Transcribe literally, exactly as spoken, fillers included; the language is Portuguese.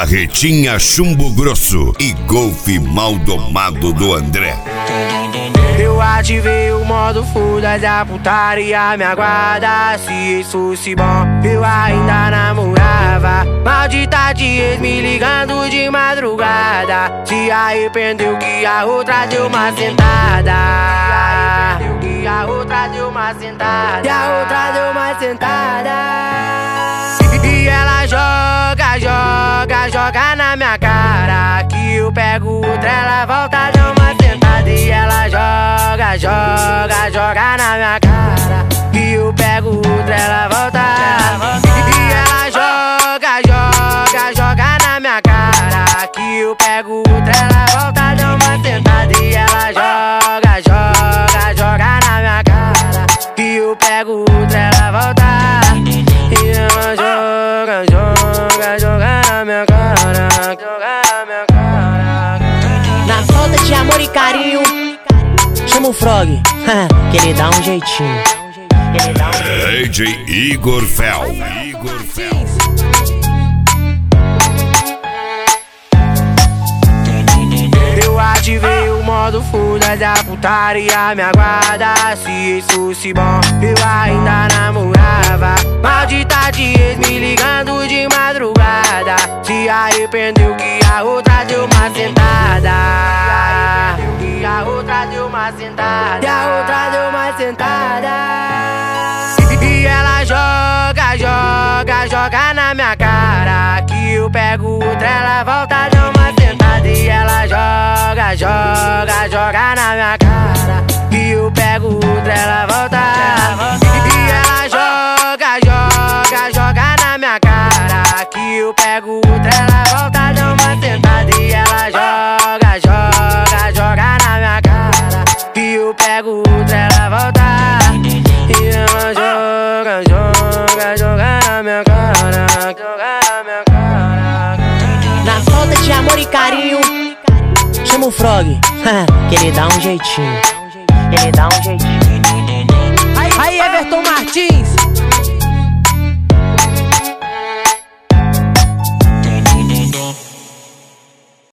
Barretinha Chumbo Grosso e golfe mal domado do André. Eu ativei o modo foda da putaria, me aguarda. Se isso fosse bom, eu ainda namorava. Maldita de ex me ligando de madrugada. Se arrependeu que a outra deu uma sentada. Se arrependeu que a outra deu uma sentada. E a outra deu uma sentada. E ela joga, joga, joga na minha cara. Que eu pego outra, ela volta, dá uma sentada. E ela joga, joga, joga na minha cara. Que eu pego outra, ela volta. E ela joga, joga, joga na minha cara. Que eu pego outra, ela volta, dá uma sentada. E ela joga, joga, joga na minha cara. Que eu pego outra, ela volta. E ela joga, joga, joga na minha cara. Joga na minha cara. Na falta de amor e carinho, chama o Frog, que ele dá um jeitinho. Ele dá um jeitinho. D J Igor Fel. Igor Fel. Eu ativei o modo foda da putaria, me aguarda. Se isso fosse bom, eu ainda namorava. Maldita de ex me ligando de madrugada. Se arrependeu que a outra deu uma sentada. Que a outra deu uma sentada. E a outra deu uma sentada. E ela joga, joga, joga na minha cara. Que eu pego outra, ela volta, dá uma sentada. E ela joga, joga, joga na minha cara. Que eu pego outra, ela volta. E ela joga, joga, joga na minha cara. Que eu pego outra, ela volta, dá uma sentada. E ela joga, joga, joga na minha cara. Que eu pego outra, ela volta. E ela joga, joga, joga na minha cara. Joga na minha cara. Na falta de amor e carinho, chama o Frog, que ele dá um jeitinho. Ele dá um jeitinho. Aí, Everton Martins,